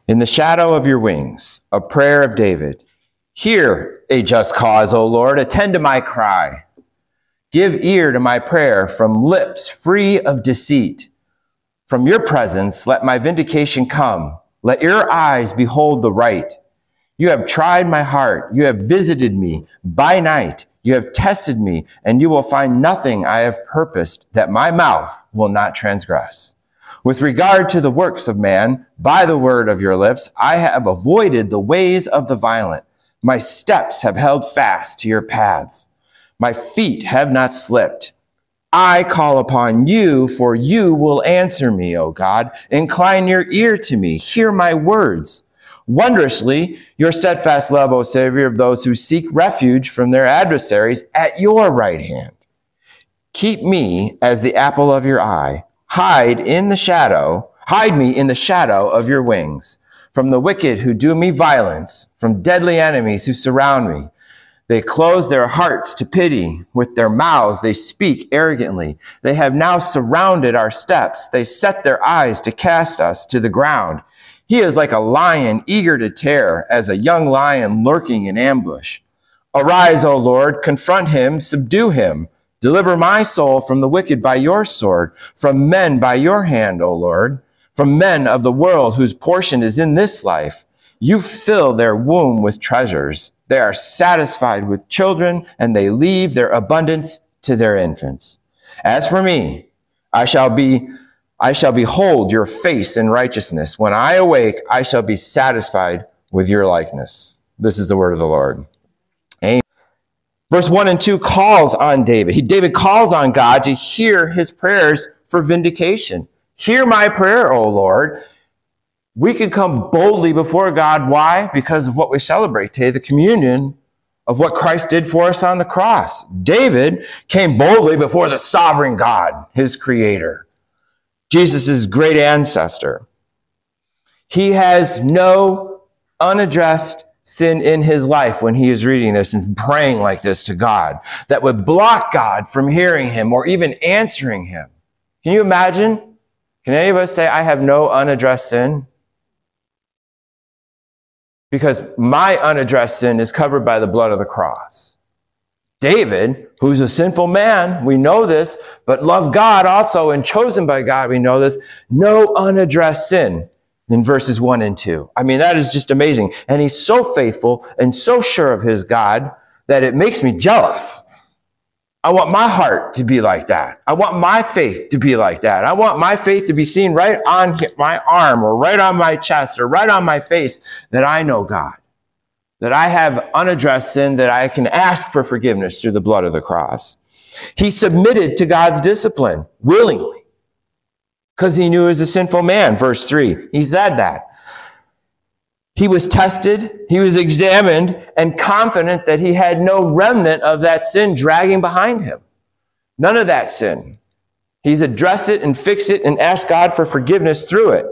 In the shadow of your wings, a prayer of David. Hear a just cause, O Lord. Attend to my cry. Give ear to my prayer from lips free of deceit. From your presence, let my vindication come. Let your eyes behold the right. You have tried my heart. You have visited me by night. You have tested me, and you will find nothing I have purposed that my mouth will not transgress. With regard to the works of man, by the word of your lips, I have avoided the ways of the violent. My steps have held fast to your paths. My feet have not slipped. I call upon you, for you will answer me, O God. Incline your ear to me. Hear my words. Wondrously, your steadfast love, O Savior, of those who seek refuge from their adversaries at your right hand. Keep me as the apple of your eye. Hide me in the shadow of your wings, from the wicked who do me violence, from deadly enemies who surround me. They close their hearts to pity. With their mouths they speak arrogantly. They have now surrounded our steps. They set their eyes to cast us to the ground. He is like a lion eager to tear, as a young lion lurking in ambush. Arise, O Lord, confront him, subdue him. Deliver my soul from the wicked by your sword, from men by your hand, O Lord, from men of the world whose portion is in this life. You fill their womb with treasures. They are satisfied with children, and they leave their abundance to their infants. As for me, I shall behold your face in righteousness. When I awake, I shall be satisfied with your likeness. This is the word of the Lord. Amen. Verse 1 and 2 calls on David. David calls on God to hear his prayers for vindication. Hear my prayer, O Lord. We can come boldly before God. Why? Because of what we celebrate today, the communion of what Christ did for us on the cross. David came boldly before the sovereign God, his creator, Jesus' great ancestor. He has no unaddressed sin in his life when he is reading this and praying like this to God that would block God from hearing him or even answering him. Can you imagine? Can any of us say, I have no unaddressed sin? Because my unaddressed sin is covered by the blood of the cross. David, who's a sinful man, we know this, but loved God also and chosen by God, we know this, no unaddressed sin in verses 1 and 2. I mean, that is just amazing. And he's so faithful and so sure of his God that it makes me jealous. I want my heart to be like that. I want my faith to be like that. I want my faith to be seen right on my arm or right on my chest or right on my face, that I know God, that I have unaddressed sin, that I can ask for forgiveness through the blood of the cross. He submitted to God's discipline willingly because he knew he was a sinful man. Verse 3, he said that. He was tested, he was examined, and confident that he had no remnant of that sin dragging behind him. None of that sin. He's addressed it and fixed it and asked God for forgiveness through it.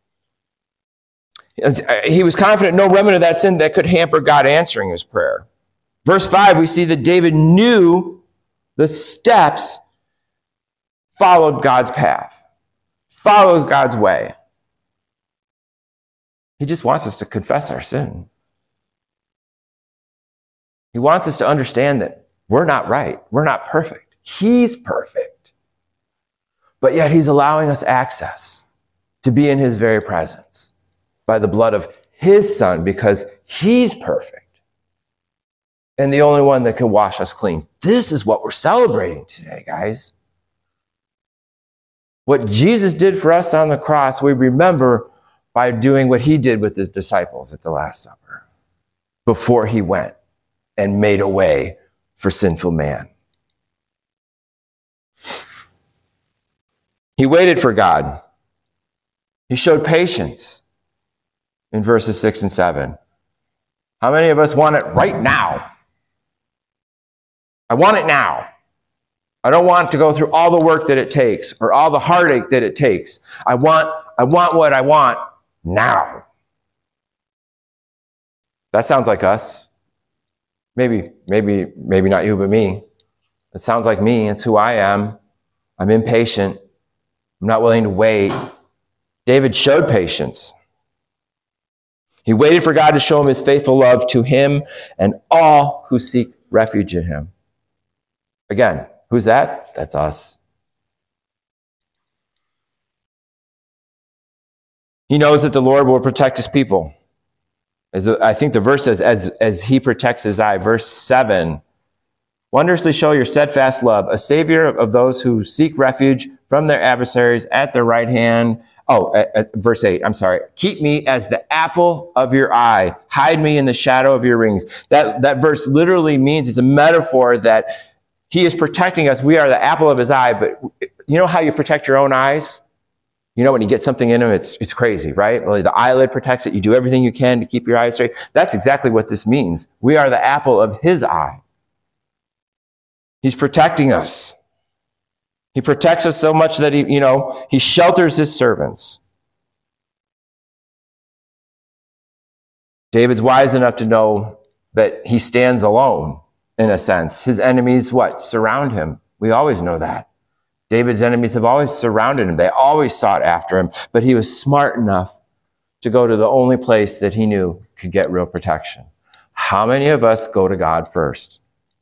He was confident no remnant of that sin that could hamper God answering his prayer. Verse 5, we see that David knew the steps, followed God's path, followed God's way. He just wants us to confess our sin. He wants us to understand that we're not right. We're not perfect. He's perfect. But yet he's allowing us access to be in his very presence by the blood of his son, because he's perfect and the only one that can wash us clean. This is what we're celebrating today, guys. What Jesus did for us on the cross, we remember by doing what he did with his disciples at the Last Supper before he went and made a way for sinful man. He waited for God. He showed patience in verses 6 and 7. How many of us want it right now? I want it now. I don't want to go through all the work that it takes or all the heartache that it takes. I want what I want now. That sounds like us. Maybe not you, but me. It sounds like me. It's who I am. I'm impatient. I'm not willing to wait. David showed patience. He waited for God to show him his faithful love to him and all who seek refuge in him. Again, who's that? That's us. He knows that the Lord will protect his people. I think the verse says, as he protects his eye. Verse 7, wondrously show your steadfast love, a savior of those who seek refuge from their adversaries at their right hand. Verse 8, I'm sorry. Keep me as the apple of your eye. Hide me in the shadow of your wings. That verse literally means, it's a metaphor that he is protecting us. We are the apple of his eye, but you know how you protect your own eyes? You know, when you get something in them, it's crazy, right? Well, the eyelid protects it. You do everything you can to keep your eyes straight. That's exactly what this means. We are the apple of his eye. He's protecting us. He protects us so much that he shelters his servants. David's wise enough to know that he stands alone, in a sense. His enemies, surround him. We always know that. David's enemies have always surrounded him. They always sought after him, but he was smart enough to go to the only place that he knew could get real protection. How many of us go to God first?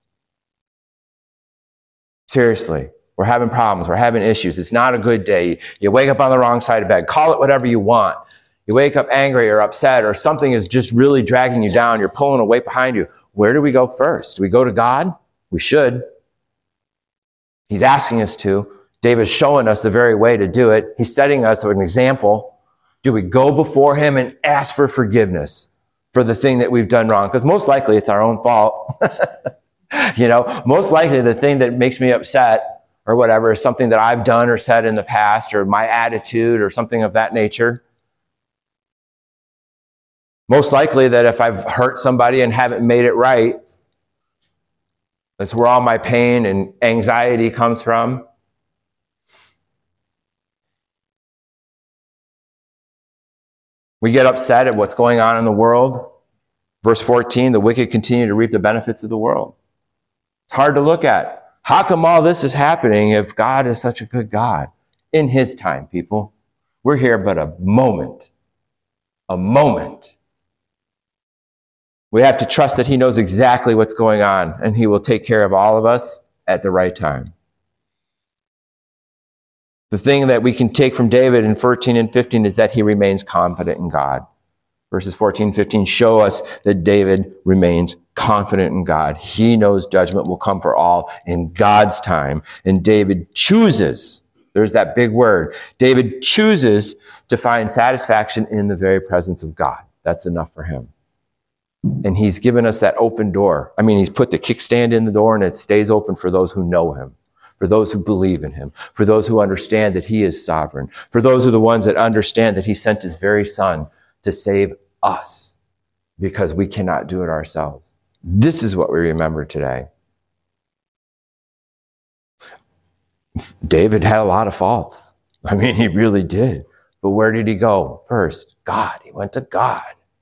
Seriously, we're having problems. We're having issues. It's not a good day. You wake up on the wrong side of bed. Call it whatever you want. You wake up angry or upset, or something is just really dragging you down. You're pulling a weight behind you. Where do we go first? Do we go to God? We should. He's asking us to. David's showing us the very way to do it. He's setting us an example. Do we go before him and ask for forgiveness for the thing that we've done wrong? Because most likely it's our own fault. Most likely the thing that makes me upset or whatever is something that I've done or said in the past, or my attitude or something of that nature. Most likely that if I've hurt somebody and haven't made it right, that's where all my pain and anxiety comes from. We get upset at what's going on in the world. Verse 14, the wicked continue to reap the benefits of the world. It's hard to look at. How come all this is happening if God is such a good God? In his time, people. We're here but a moment. A moment. We have to trust that he knows exactly what's going on, and he will take care of all of us at the right time. The thing that we can take from David in 14 and 15 is that he remains confident in God. Verses 14 and 15 show us that David remains confident in God. He knows judgment will come for all in God's time. And David chooses, there's that big word, David chooses to find satisfaction in the very presence of God. That's enough for him. And he's given us that open door. I mean, he's put the kickstand in the door and it stays open for those who know him, for those who believe in him, for those who understand that he is sovereign, for those who are the ones that understand that he sent his very son to save us because we cannot do it ourselves. This is what we remember today. David had a lot of faults. I mean, he really did. But where did he go first? God. He went to God.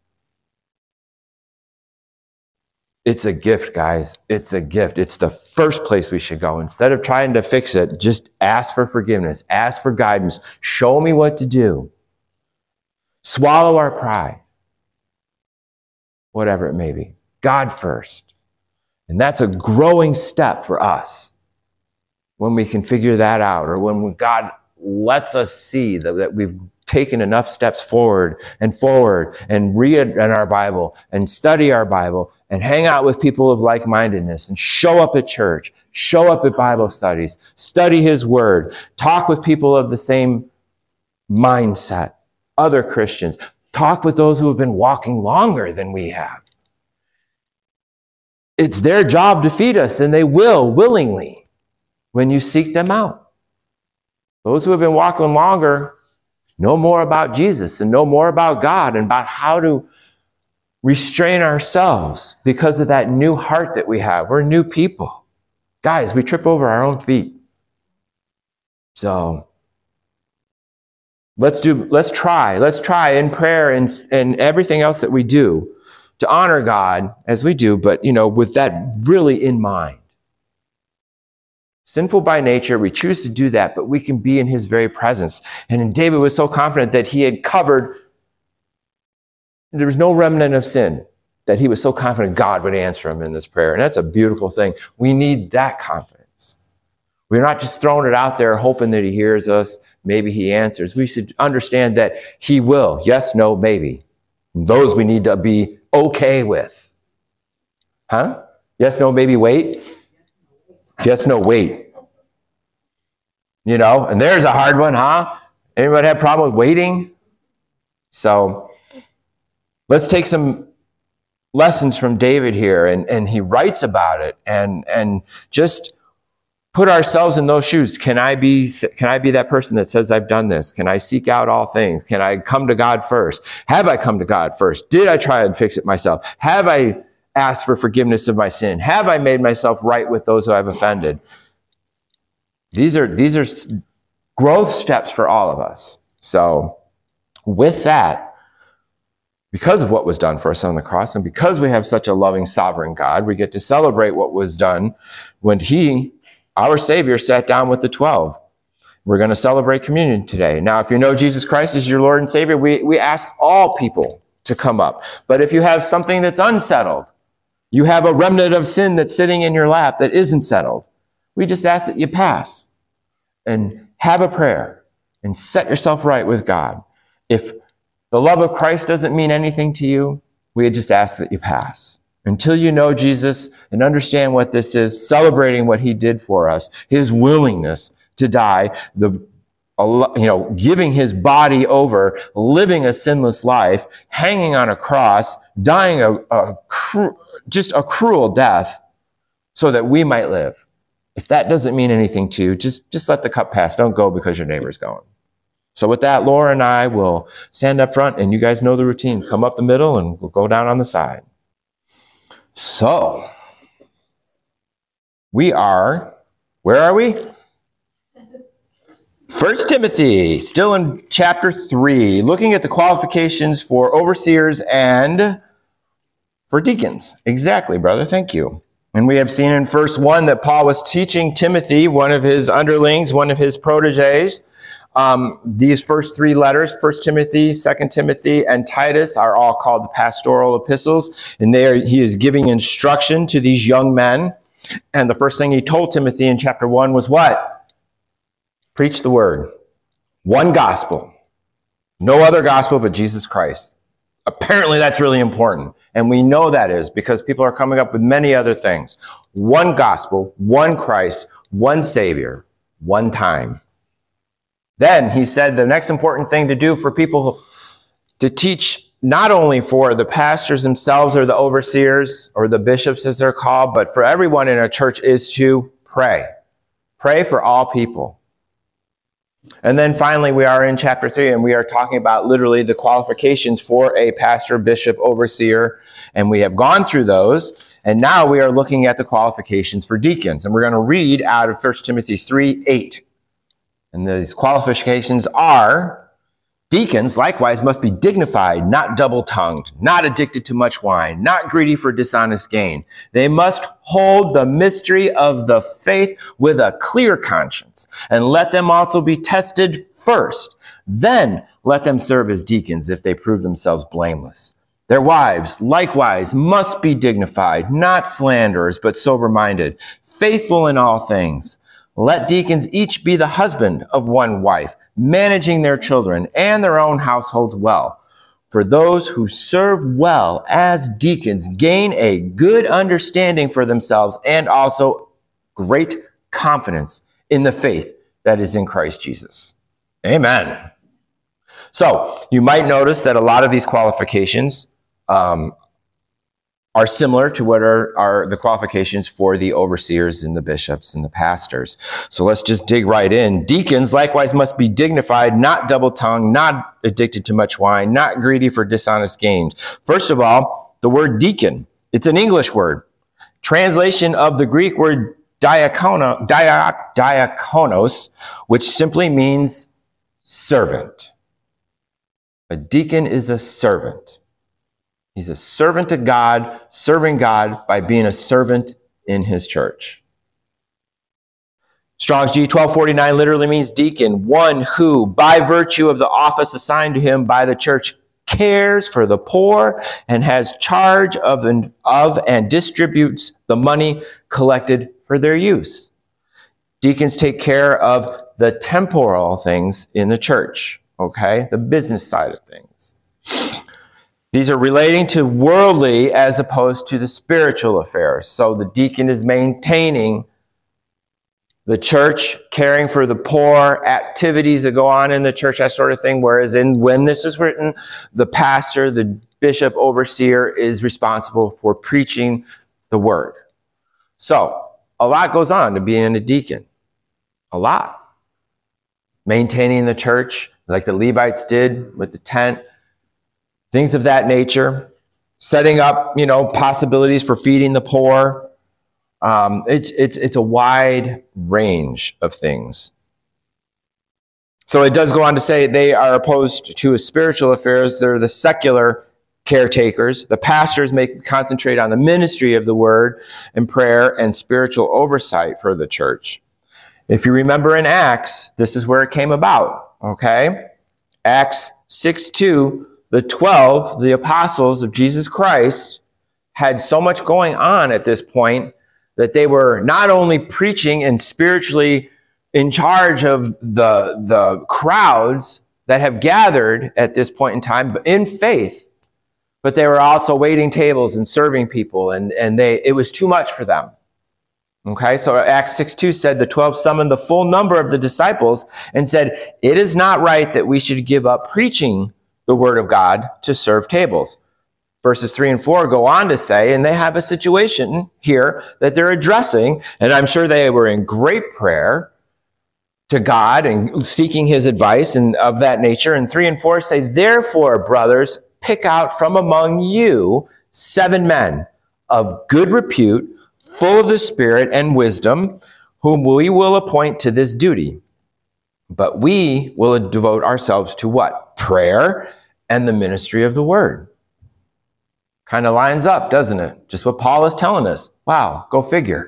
It's a gift, guys. It's a gift. It's the first place we should go. Instead of trying to fix it, just ask for forgiveness. Ask for guidance. Show me what to do. Swallow our pride. Whatever it may be. God first. And that's a growing step for us when we can figure that out, or when God lets us see that we've taken enough steps forward and read in our Bible and study our Bible and hang out with people of like-mindedness and show up at church, show up at Bible studies, study his word, talk with people of the same mindset, other Christians, talk with those who have been walking longer than we have. It's their job to feed us, and they will willingly when you seek them out. Those who have been walking longer know more about Jesus and know more about God and about how to restrain ourselves because of that new heart that we have. We're new people. Guys, we trip over our own feet. So let's try in prayer and everything else that we do to honor God as we do, but with that really in mind. Sinful by nature, we choose to do that, but we can be in his very presence. And David was so confident that he had covered there was no remnant of sin, that he was so confident God would answer him in this prayer. And that's a beautiful thing. We need that confidence. We're not just throwing it out there hoping that he hears us, maybe he answers. We should understand that he will. Yes, no, maybe. Those we need to be okay with. Huh? Yes, no, maybe, wait. Yes, no, wait. You know, and there's a hard one, huh? Anybody have a problem with waiting? So let's take some lessons from David here, and he writes about it, and just put ourselves in those shoes. Can I be that person that says I've done this? Can I seek out all things? Can I come to God first? Have I come to God first? Did I try and fix it myself? Have I asked for forgiveness of my sin? Have I made myself right with those who I've offended? These are growth steps for all of us. So with that, because of what was done for us on the cross, and because we have such a loving, sovereign God, we get to celebrate what was done when he, our Savior, sat down with the 12. We're going to celebrate communion today. Now, if you know Jesus Christ as your Lord and Savior, we ask all people to come up. But if you have something that's unsettled, you have a remnant of sin that's sitting in your lap that isn't settled, we just ask that you pass and have a prayer and set yourself right with God. If the love of Christ doesn't mean anything to you, we just ask that you pass. Until you know Jesus and understand what this is, celebrating what he did for us, his willingness to die, giving his body over, living a sinless life, hanging on a cross, dying just a cruel death so that we might live. If that doesn't mean anything to you, just let the cup pass. Don't go because your neighbor's going. So with that, Laura and I will stand up front, and you guys know the routine. Come up the middle, and we'll go down on the side. So, where are we? 1 Timothy, still in chapter 3, looking at the qualifications for overseers and for deacons. Exactly, brother, thank you. And we have seen in verse 1 that Paul was teaching Timothy, one of his underlings, one of his proteges. These first 3 letters, 1 Timothy, 2 Timothy, and Titus, are all called the pastoral epistles. And there he is giving instruction to these young men. And the first thing he told Timothy in chapter 1 was what? Preach the word. One gospel. No other gospel but Jesus Christ. Apparently that's really important. And we know that is because people are coming up with many other things. One gospel, one Christ, one Savior, one time. Then he said the next important thing to do for people to teach, not only for the pastors themselves or the overseers or the bishops as they're called, but for everyone in a church, is to pray. Pray for all people. And then finally, we are in chapter 3, and we are talking about literally the qualifications for a pastor, bishop, overseer, and we have gone through those. And now we are looking at the qualifications for deacons, and we're going to read out of 1 Timothy 3:8. And these qualifications are: deacons likewise must be dignified, not double-tongued, not addicted to much wine, not greedy for dishonest gain. They must hold the mystery of the faith with a clear conscience, and let them also be tested first. Then let them serve as deacons if they prove themselves blameless. Their wives likewise must be dignified, not slanderers, but sober-minded, faithful in all things. Let deacons each be the husband of one wife, managing their children and their own households well. For those who serve well as deacons gain a good understanding for themselves and also great confidence in the faith that is in Christ Jesus. Amen. So you might notice that a lot of these qualifications are similar to what are the qualifications for the overseers and the bishops and the pastors. So let's just dig right in. Deacons likewise must be dignified, not double-tongued, not addicted to much wine, not greedy for dishonest gains. First of all, the word deacon, it's an English word. Translation of the Greek word diakonos, which simply means servant. A deacon is a servant. He's a servant to God, serving God by being a servant in his church. Strong's G 1249 literally means deacon, one who, by virtue of the office assigned to him by the church, cares for the poor, and has charge of and distributes the money collected for their use. Deacons take care of the temporal things in the church, okay? The business side of things. These are relating to worldly as opposed to the spiritual affairs. So the deacon is maintaining the church, caring for the poor, activities that go on in the church, that sort of thing. Whereas when this is written, the pastor, the bishop, overseer is responsible for preaching the word. So a lot goes on to being a deacon. A lot. Maintaining the church, like the Levites did with the tent, things of that nature. Setting up, possibilities for feeding the poor. It's a wide range of things. So it does go on to say they are opposed to spiritual affairs. They're the secular caretakers. The pastors may concentrate on the ministry of the word and prayer and spiritual oversight for the church. If you remember in Acts, this is where it came about, okay? Acts 6:2, the 12, the apostles of Jesus Christ, had so much going on at this point that they were not only preaching and spiritually in charge of the crowds that have gathered at this point in time in faith, but they were also waiting tables and serving people, and it was too much for them. Okay, so Acts 6:2 said the 12 summoned the full number of the disciples and said, "It is not right that we should give up preaching the word of God to serve tables." Verses 3 and 4 go on to say, and they have a situation here that they're addressing, and I'm sure they were in great prayer to God and seeking his advice and of that nature. And 3 and 4 say, "Therefore, brothers, pick out from among you 7 men of good repute, full of the Spirit and wisdom, whom we will appoint to this duty. But we will devote ourselves to" what? Prayer and the ministry of the word. Kind of lines up, doesn't it? Just what Paul is telling us. Wow, go figure.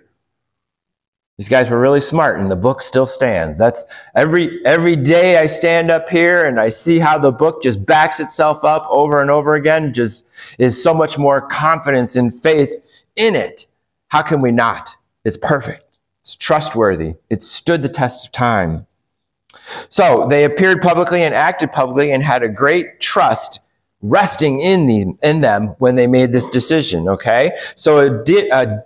These guys were really smart, and the book still stands. That's every day I stand up here and I see how the book just backs itself up over and over again. Just is so much more confidence and faith in it. How can we not? It's perfect. It's trustworthy. It stood the test of time. So they appeared publicly and acted publicly and had a great trust resting in them when they made this decision, okay? So a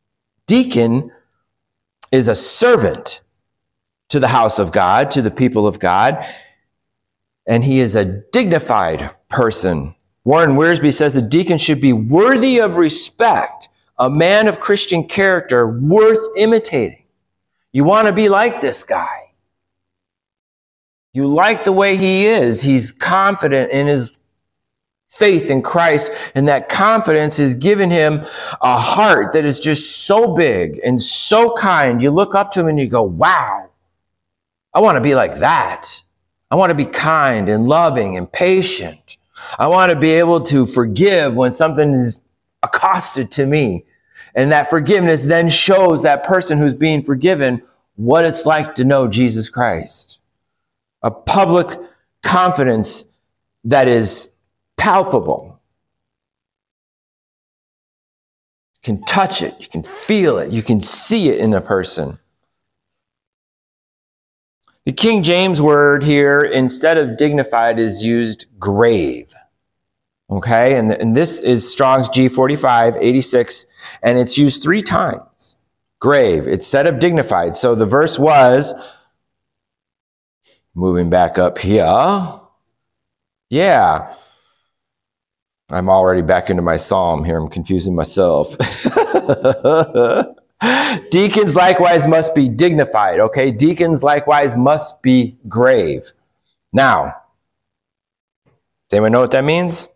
deacon is a servant to the house of God, to the people of God, and he is a dignified person. Warren Wiersbe says the deacon should be worthy of respect, a man of Christian character worth imitating. You want to be like this guy. You like the way he is. He's confident in his faith in Christ, and that confidence has given him a heart that is just so big and so kind. You look up to him and you go, wow, I want to be like that. I want to be kind and loving and patient. I want to be able to forgive when something is accosted to me. And that forgiveness then shows that person who's being forgiven what it's like to know Jesus Christ. A public confidence that is palpable. You can touch it, you can feel it, you can see it in a person. The King James word here, instead of dignified, is used grave. Okay, and this is Strong's G4586, and it's used 3 times. Grave, instead of dignified. So the verse was, moving back up here. Yeah. I'm already back into my psalm here. I'm confusing myself. Deacons likewise must be dignified, okay? Deacons likewise must be grave. Now, does anyone know what that means?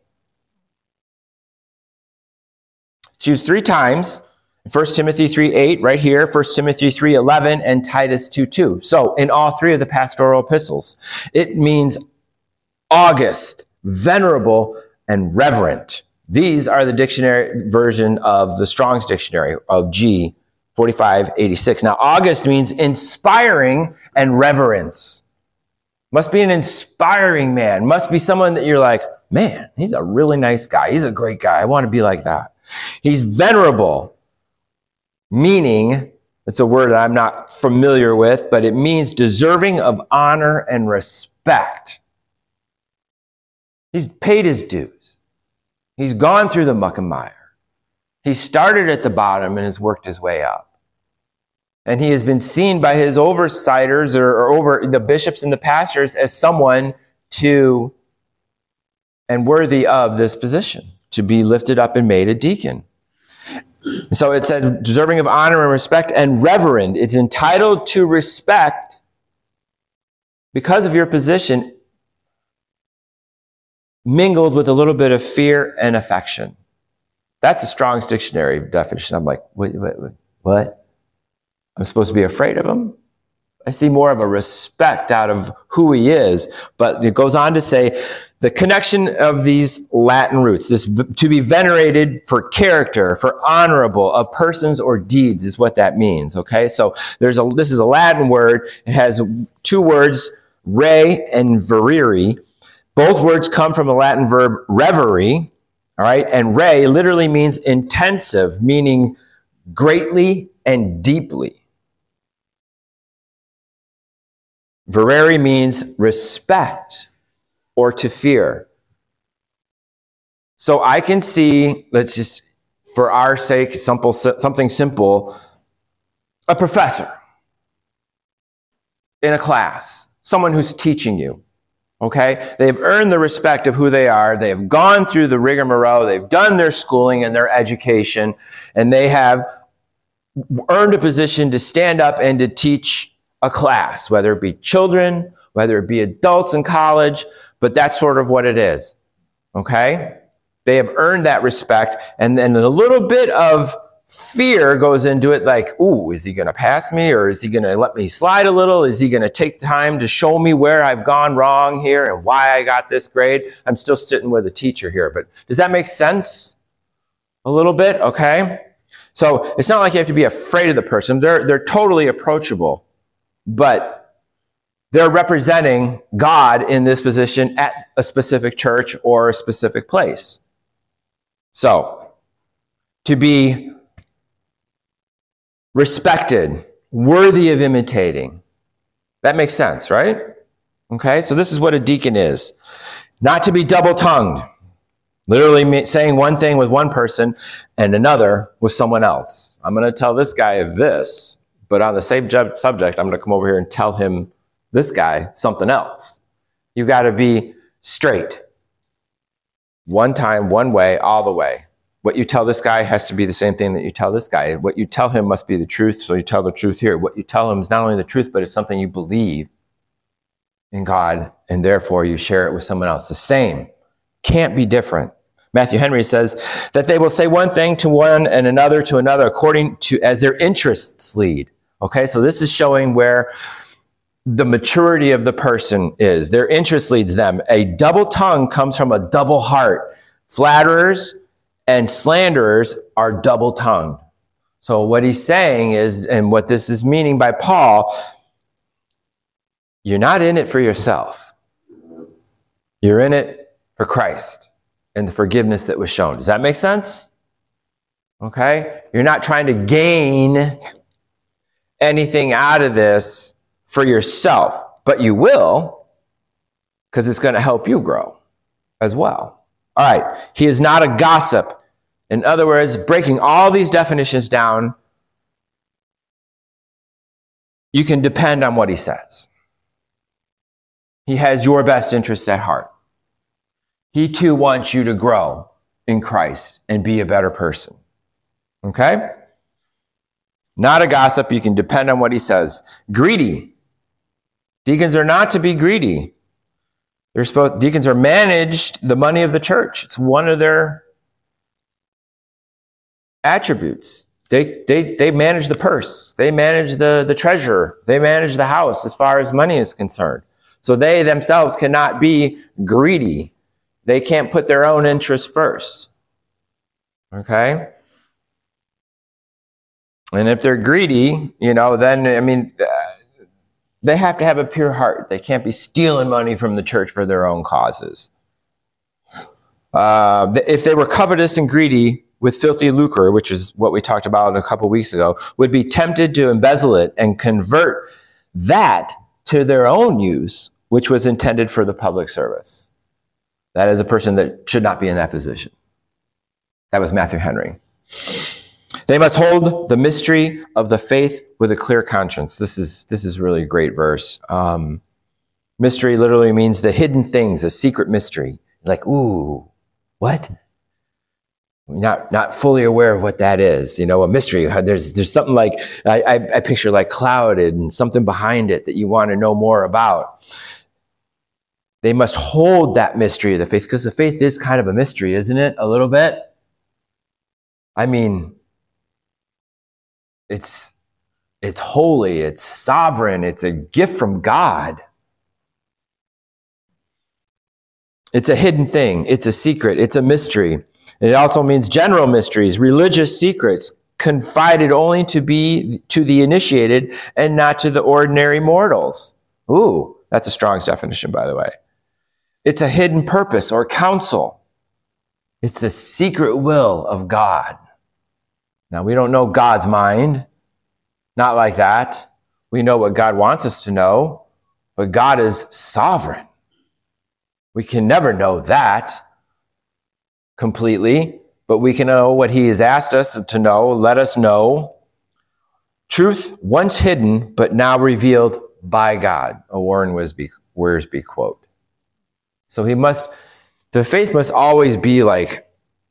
It's used 3 times. 1 Timothy 3:8 right here, 1 Timothy 3:11, and Titus 2:2. So in all 3 of the pastoral epistles, it means august, venerable, and reverent. These are the dictionary version of the Strong's dictionary of G4586. Now, august means inspiring and reverence. Must be an inspiring man. Must be someone that you're like, man, he's a really nice guy. He's a great guy. I want to be like that. He's venerable, meaning, it's a word that I'm not familiar with, but it means deserving of honor and respect. He's paid his dues. He's gone through the muck and mire. He started at the bottom and has worked his way up. And he has been seen by his oversighters or over the bishops and the pastors as someone to and worthy of this position, to be lifted up and made a deacon. So it said deserving of honor and respect and reverend. It's entitled to respect because of your position, mingled with a little bit of fear and affection. That's a Strong's Dictionary definition. I'm like, wait, what? I'm supposed to be afraid of him? I see more of a respect out of who he is. But it goes on to say the connection of these Latin roots, this to be venerated for character, for honorable, of persons or deeds is what that means. Okay, so this is a Latin word. It has two words, re and verere. Both words come from the Latin verb reverie. All right, and re literally means intensive, meaning greatly and deeply. Verere means respect or to fear. So I can see, let's just, for our sake, something simple, a professor in a class, someone who's teaching you, okay? They've earned the respect of who they are. They have gone through the rigmarole. They've done their schooling and their education, and they have earned a position to stand up and to teach a class, whether it be children, whether it be adults in college, but that's sort of what it is, okay? They have earned that respect, and then a little bit of fear goes into it, like, ooh, is he going to pass me, or is he going to let me slide a little? Is he going to take time to show me where I've gone wrong here and why I got this grade? I'm still sitting with a teacher here, but does that make sense? A little bit, okay? So it's not like you have to be afraid of the person. They're totally approachable. But they're representing God in this position at a specific church or a specific place. So, to be respected, worthy of imitating. That makes sense, right? Okay, so this is what a deacon is. Not to be double-tongued. Literally saying one thing with one person and another with someone else. I'm going to tell this guy this, but on the same subject, I'm going to come over here and tell him, this guy, something else. You've got to be straight. One time, one way, all the way. What you tell this guy has to be the same thing that you tell this guy. What you tell him must be the truth, so you tell the truth here. What you tell him is not only the truth, but it's something you believe in God, and therefore you share it with someone else. The same. Can't be different. Matthew Henry says that they will say one thing to one and another to another according to as their interests lead. Okay, so this is showing where the maturity of the person is. Their interest leads them. A double tongue comes from a double heart. Flatterers and slanderers are double-tongued. So what he's saying is, and what this is meaning by Paul, you're not in it for yourself. You're in it for Christ and the forgiveness that was shown. Does that make sense? Okay? You're not trying to gain anything out of this for yourself, but you will, because it's going to help you grow as well. All right, he is not a gossip. In other words, breaking all these definitions down, you can depend on what he says. He has your best interests at heart. He too wants you to grow in Christ and be a better person. Okay? Not a gossip. You can depend on what he says. Greedy. Deacons are not to be greedy. Deacons are managed the money of the church. It's one of their attributes. They manage the purse. They manage the treasurer. They manage the house as far as money is concerned. So they themselves cannot be greedy. They can't put their own interests first. Okay? And if they're greedy, then, they have to have a pure heart. They can't be stealing money from the church for their own causes. If they were covetous and greedy with filthy lucre, which is what we talked about a couple weeks ago, would be tempted to embezzle it and convert that to their own use, which was intended for the public service. That is a person that should not be in that position. That was Matthew Henry. They must hold the mystery of the faith with a clear conscience. This is really a great verse. Mystery literally means the hidden things, a secret mystery. Like, ooh, what? Not fully aware of what that is. You know, a mystery. There's something like, I picture like clouded and something behind it that you want to know more about. They must hold that mystery of the faith, because the faith is kind of a mystery, isn't it? A little bit. I mean, it's holy, it's sovereign, it's a gift from God. It's a hidden thing, it's a secret, it's a mystery. It also means general mysteries, religious secrets, confided only to the initiated and not to the ordinary mortals. Ooh, that's a strong definition, by the way. It's a hidden purpose or counsel. It's the secret will of God. Now, we don't know God's mind, not like that. We know what God wants us to know, but God is sovereign. We can never know that completely, but we can know what he has asked us to know, let us know. Truth once hidden, but now revealed by God, a Warren Wiersbe quote. So the faith must always be like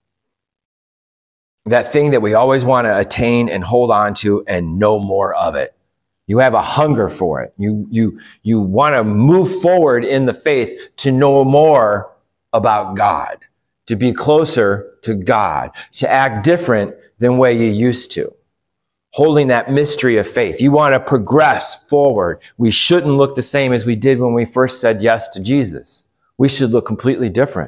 that thing that we always want to attain and hold on to and know more of it. You have a hunger for it. You want to move forward in the faith to know more about God, to be closer to God, to act different than way you used to. Holding that mystery of faith. You want to progress forward. We shouldn't look the same as we did when we first said yes to Jesus. We should look completely different.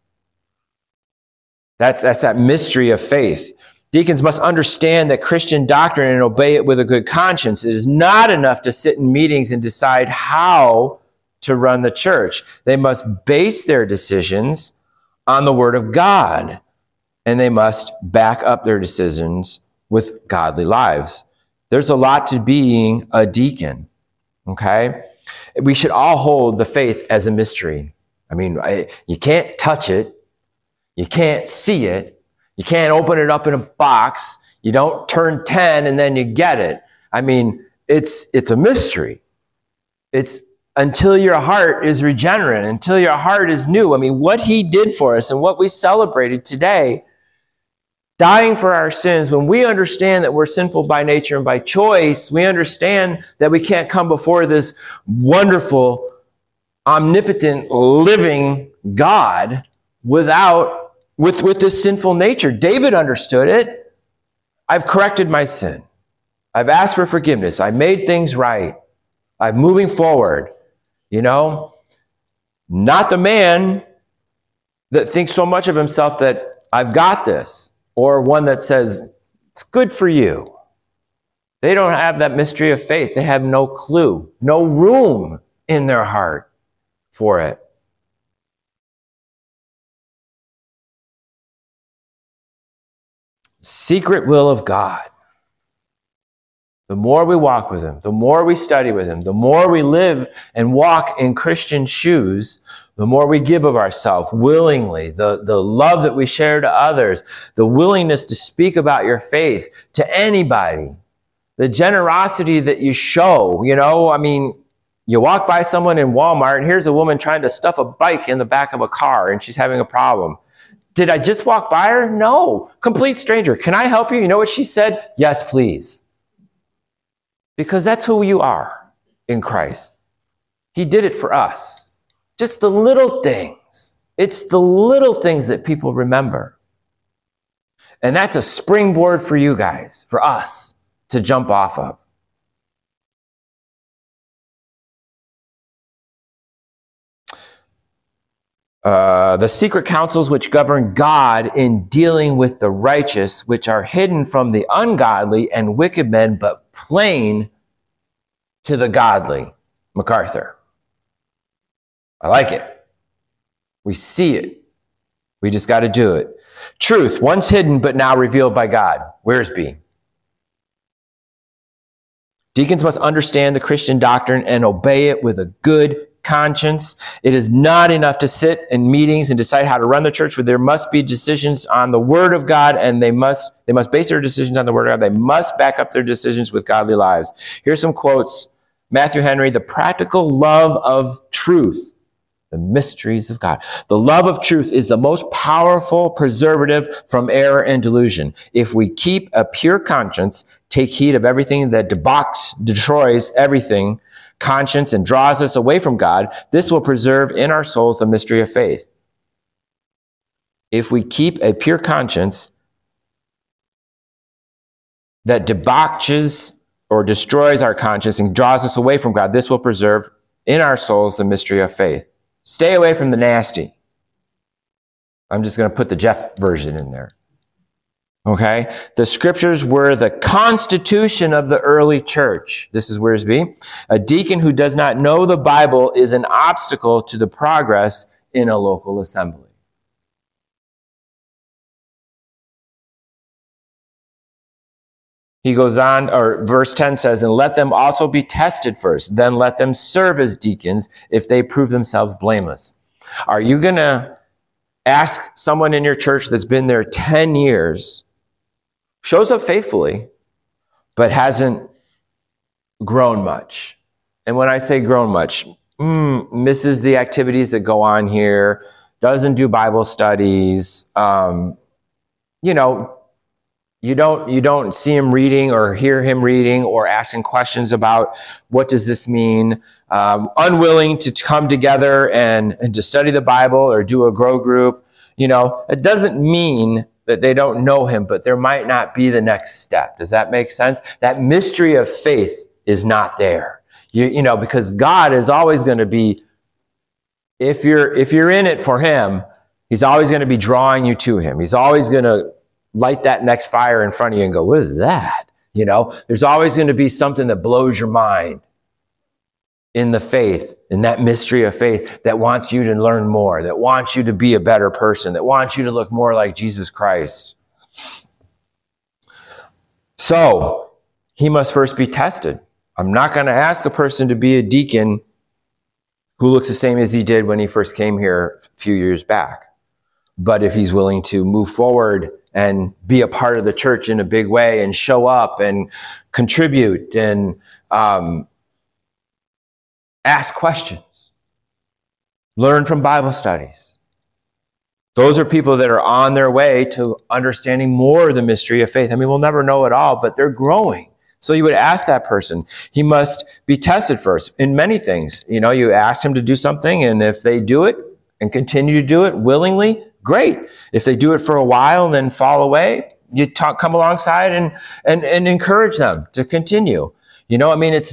That's that mystery of faith. Deacons must understand that Christian doctrine and obey it with a good conscience. It is not enough to sit in meetings and decide how to run the church. They must base their decisions on the Word of God, and they must back up their decisions with godly lives. There's a lot to being a deacon, okay? We should all hold the faith as a mystery. I mean, you can't touch it. You can't see it. You can't open it up in a box. You don't turn 10 and then you get it. I mean, it's a mystery. It's until your heart is regenerate, until your heart is new. I mean, what he did for us and what we celebrated today, dying for our sins, when we understand that we're sinful by nature and by choice, we understand that we can't come before this wonderful, omnipotent, living God with this sinful nature. David understood it. I've corrected my sin. I've asked for forgiveness. I made things right. I'm moving forward. You know, not the man that thinks so much of himself that I've got this, or one that says, it's good for you. They don't have that mystery of faith. They have no clue, no room in their heart for it. Secret will of God. The more we walk with him, the more we study with him, the more we live and walk in Christian shoes, the more we give of ourselves willingly, the love that we share to others, the willingness to speak about your faith to anybody, the generosity that you show. You know, I mean, you walk by someone in Walmart and here's a woman trying to stuff a bike in the back of a car and she's having a problem. Did I just walk by her? No. Complete stranger. Can I help you? You know what she said? Yes, please. Because that's who you are in Christ. He did it for us. Just the little things. It's the little things that people remember. And that's a springboard for you guys, for us to jump off of. The secret counsels which govern God in dealing with the righteous, which are hidden from the ungodly and wicked men, but plain to the godly. MacArthur. I like it. We see it. We just got to do it. Truth, once hidden but now revealed by God. Where's B? Deacons must understand the Christian doctrine and obey it with a good conscience. It is not enough to sit in meetings and decide how to run the church, but there must be decisions on the Word of God, and they must base their decisions on the Word of God. They must back up their decisions with godly lives. Here's some quotes. Matthew Henry, the practical love of truth, the mysteries of God. The love of truth is the most powerful preservative from error and delusion. If we keep a pure conscience, take heed of everything that destroys everything, conscience, and draws us away from God, this will preserve in our souls the mystery of faith. If we keep a pure conscience that debauches or destroys our conscience and draws us away from God, this will preserve in our souls the mystery of faith. Stay away from the nasty. I'm just going to put the Jeff version in there. Okay? The scriptures were the constitution of the early church. This is where's B. A deacon who does not know the Bible is an obstacle to the progress in a local assembly. He goes on, or verse 10 says, and let them also be tested first, then let them serve as deacons if they prove themselves blameless. Are you going to ask someone in your church that's been there 10 years, shows up faithfully, but hasn't grown much? And when I say grown much, misses the activities that go on here, doesn't do Bible studies, you don't see him reading or hear him reading or asking questions about what does this mean, unwilling to come together and to study the Bible or do a grow group. It doesn't mean that they don't know him, but there might not be the next step. Does that make sense? That mystery of faith is not there. Because God is always going to be, if you're in it for him, he's always going to be drawing you to him. He's always going to light that next fire in front of you and go, what is that? There's always going to be something that blows your mind in the faith, in that mystery of faith that wants you to learn more, that wants you to be a better person, that wants you to look more like Jesus Christ. So he must first be tested. I'm not going to ask a person to be a deacon who looks the same as he did when he first came here a few years back. But if he's willing to move forward and be a part of the church in a big way and show up and contribute and ask questions, learn from Bible studies. Those are people that are on their way to understanding more of the mystery of faith. I mean, we'll never know it all, but they're growing. So you would ask that person. He must be tested first in many things. You ask him to do something, and if they do it and continue to do it willingly, great. If they do it for a while and then fall away, you come alongside and encourage them to continue. It's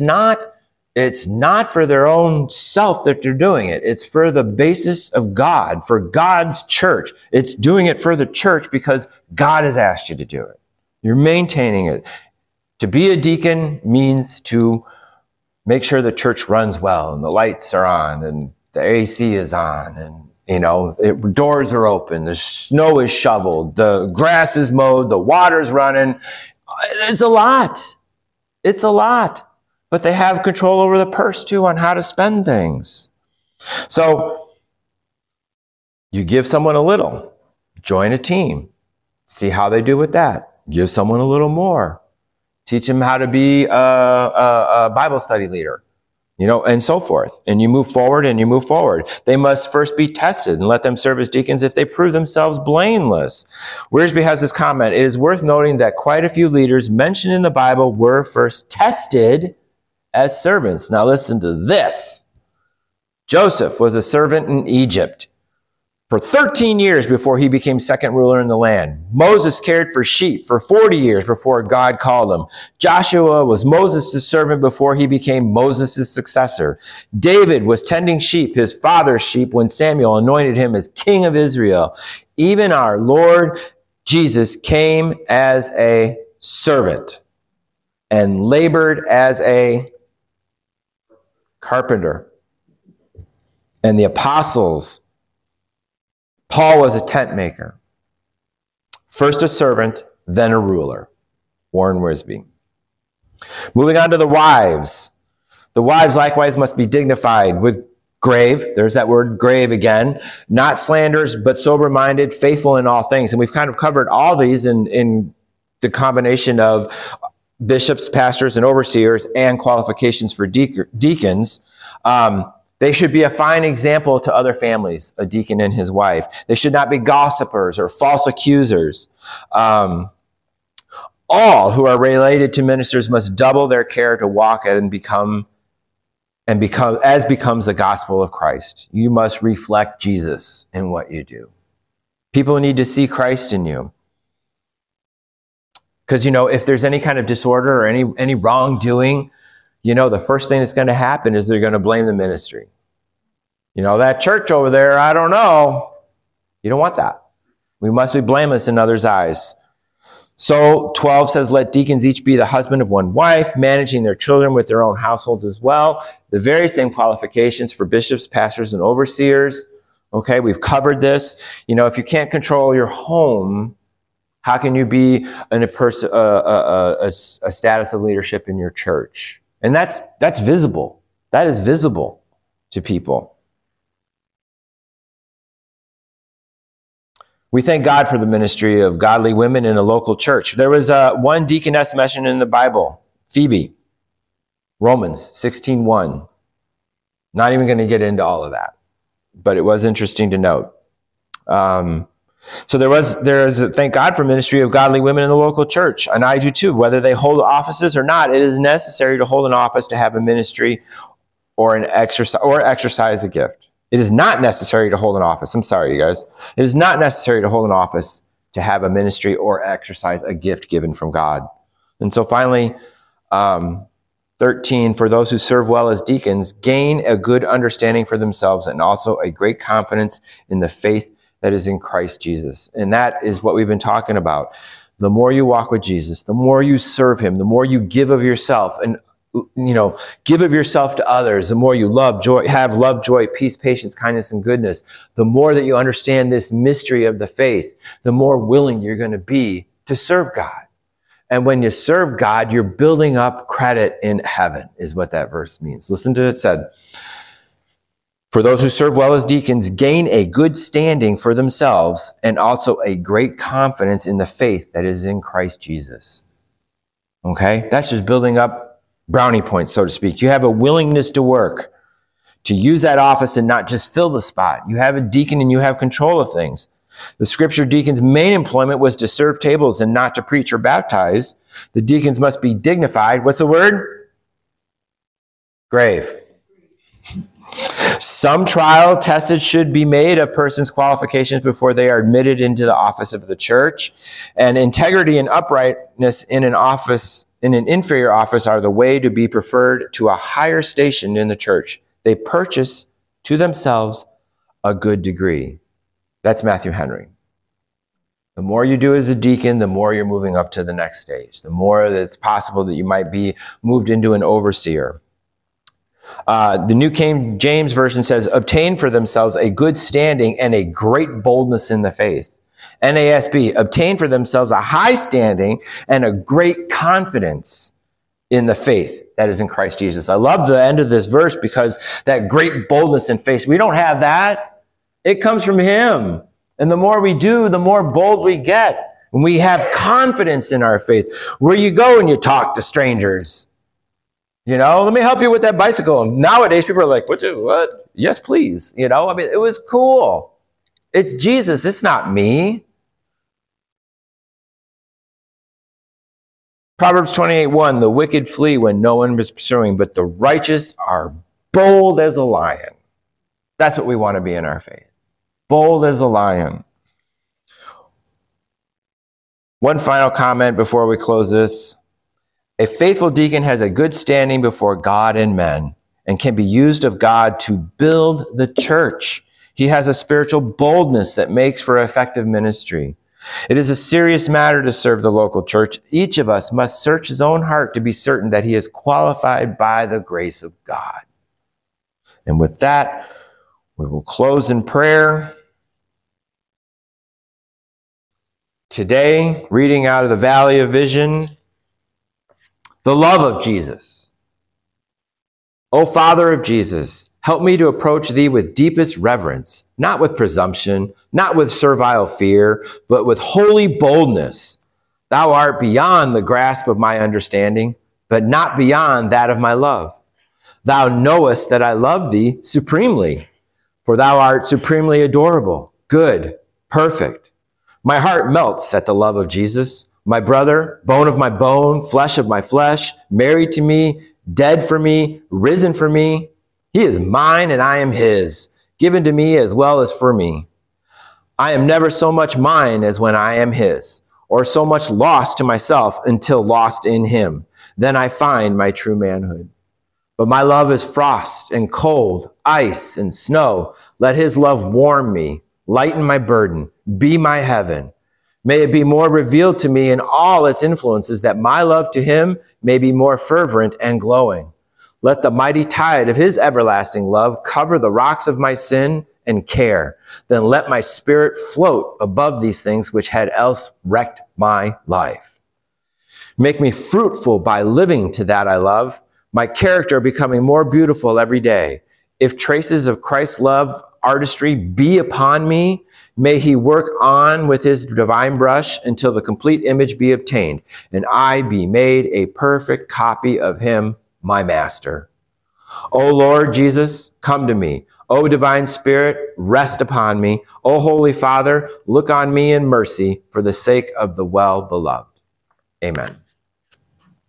not for their own self that they're doing it. It's for the basis of God, for God's church. It's doing it for the church because God has asked you to do it. You're maintaining it. To be a deacon means to make sure the church runs well and the lights are on and the AC is on and doors are open, the snow is shoveled, the grass is mowed, the water's running. It's a lot. It's a lot. But they have control over the purse too on how to spend things. So you give someone a little, join a team, see how they do with that. Give someone a little more. Teach them how to be a Bible study leader. And so forth. And you move forward and you move forward. They must first be tested and let them serve as deacons if they prove themselves blameless. Wiersbe has this comment. It is worth noting that quite a few leaders mentioned in the Bible were first tested as servants. Now listen to this. Joseph was a servant in Egypt for 13 years before he became second ruler in the land. Moses cared for sheep for 40 years before God called him. Joshua was Moses' servant before he became Moses' successor. David was tending sheep, his father's sheep, when Samuel anointed him as king of Israel. Even our Lord Jesus came as a servant and labored as a carpenter. And the apostles Paul was a tent maker. First a servant, then a ruler. Warren Wiersbe. Moving on to the wives. The wives likewise must be dignified with grave. There's that word grave again. Not slanderers, but sober-minded, faithful in all things. And we've kind of covered all these in the combination of bishops, pastors, and overseers and qualifications for deacons. They should be a fine example to other families, a deacon and his wife. They should not be gossipers or false accusers. All who are related to ministers must double their care to walk and become as becomes the gospel of Christ. You must reflect Jesus in what you do. People need to see Christ in you. Because, if there's any kind of disorder or any wrongdoing, the first thing that's going to happen is they're going to blame the ministry. That church over there, I don't know. You don't want that. We must be blameless in others' eyes. So 12 says, let deacons each be the husband of one wife, managing their children with their own households as well. The very same qualifications for bishops, pastors, and overseers. Okay, we've covered this. If you can't control your home, how can you be in a status of leadership in your church? And that's visible. That is visible to people. We thank God for the ministry of godly women in a local church. There was one deaconess mentioned in the Bible, Phoebe, Romans 16:1. Not even going to get into all of that, but it was interesting to note. So there is thank God for ministry of godly women in the local church, and I do too. Whether they hold offices or not, it is necessary to hold an office to have a ministry or exercise a gift. It is not necessary to hold an office. I'm sorry, you guys. It is not necessary to hold an office to have a ministry or exercise a gift given from God. And so finally, 13, for those who serve well as deacons, gain a good understanding for themselves and also a great confidence in the faith that is in Christ Jesus. And that is what we've been talking about. The more you walk with Jesus, the more you serve him, the more you give of yourself and give of yourself to others, the more you have love, joy, peace, patience, kindness, and goodness, the more that you understand this mystery of the faith, the more willing you're going to be to serve God. And when you serve God, you're building up credit in heaven, is what that verse means. Listen to it said. For those who serve well as deacons gain a good standing for themselves and also a great confidence in the faith that is in Christ Jesus. Okay? That's just building up brownie points, so to speak. You have a willingness to work, to use that office and not just fill the spot. You have a deacon and you have control of things. The scripture deacon's main employment was to serve tables and not to preach or baptize. The deacons must be dignified. What's the word? Grave. Some trial tested should be made of persons' qualifications before they are admitted into the office of the church. And integrity and uprightness in an inferior office are the way to be preferred to a higher station in the church. They purchase to themselves a good degree. That's Matthew Henry. The more you do as a deacon, the more you're moving up to the next stage. The more that it's possible that you might be moved into an overseer. The New King James Version says, obtain for themselves a good standing and a great boldness in the faith. NASB, obtain for themselves a high standing and a great confidence in the faith that is in Christ Jesus. I love the end of this verse because that great boldness in faith, we don't have that. It comes from him. And the more we do, the more bold we get. When we have confidence in our faith, where you go and you talk to strangers. Let me help you with that bicycle. And nowadays, people are like, what? Yes, please. It was cool. It's Jesus. It's not me. Proverbs 28:1, the wicked flee when no one is pursuing, but the righteous are bold as a lion. That's what we want to be in our faith. Bold as a lion. One final comment before we close this. A faithful deacon has a good standing before God and men and can be used of God to build the church. He has a spiritual boldness that makes for effective ministry. It is a serious matter to serve the local church. Each of us must search his own heart to be certain that he is qualified by the grace of God. And with that, we will close in prayer. Today, reading out of the Valley of Vision, the love of Jesus. O Father of Jesus, help me to approach thee with deepest reverence, not with presumption, not with servile fear, but with holy boldness. Thou art beyond the grasp of my understanding, but not beyond that of my love. Thou knowest that I love thee supremely, for thou art supremely adorable, good, perfect. My heart melts at the love of Jesus, my brother, bone of my bone, flesh of my flesh, married to me, dead for me, risen for me. He is mine and I am his, given to me as well as for me. I am never so much mine as when I am his, or so much lost to myself until lost in him. Then I find my true manhood. But my love is frost and cold, ice and snow. Let his love warm me, lighten my burden, be my heaven. May it be more revealed to me in all its influences, that my love to him may be more fervent and glowing. Let the mighty tide of his everlasting love cover the rocks of my sin and care. Then let my spirit float above these things which had else wrecked my life. Make me fruitful by living to that I love, my character becoming more beautiful every day. If traces of Christ's love artistry be upon me, may he work on with his divine brush until the complete image be obtained, and I be made a perfect copy of him, my master. O Lord Jesus, come to me. O divine Spirit, rest upon me. O Holy Father, look on me in mercy for the sake of the well-beloved. Amen.